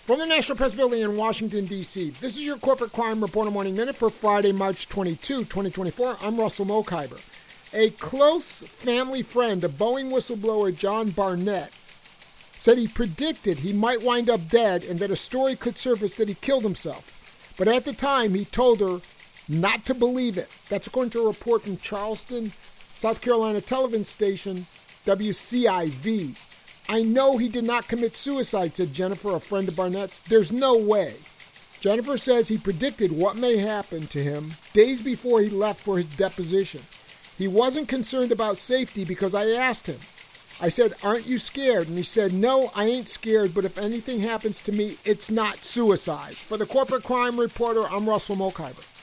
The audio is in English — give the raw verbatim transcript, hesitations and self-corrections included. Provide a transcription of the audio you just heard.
From the National Press Building in Washington, D C, this is your Corporate Crime Reporter Morning Minute for Friday, March twenty-second, twenty twenty-four. I'm Russell Mokhiber. A close family friend of Boeing whistleblower John Barnett said he predicted he might wind up dead and that a story could surface that he killed himself. But at the time, he told her not to believe it. That's according to a report from Charleston, South Carolina television station W C I V. I know he did not commit suicide, said Jennifer, a friend of Barnett's. There's no way. Jennifer says he predicted what may happen to him days before he left for his deposition. He wasn't concerned about safety because I asked him. I said, aren't you scared? And he said, no, I ain't scared, but if anything happens to me, it's not suicide. For the Corporate Crime Reporter, I'm Russell Mokhiber.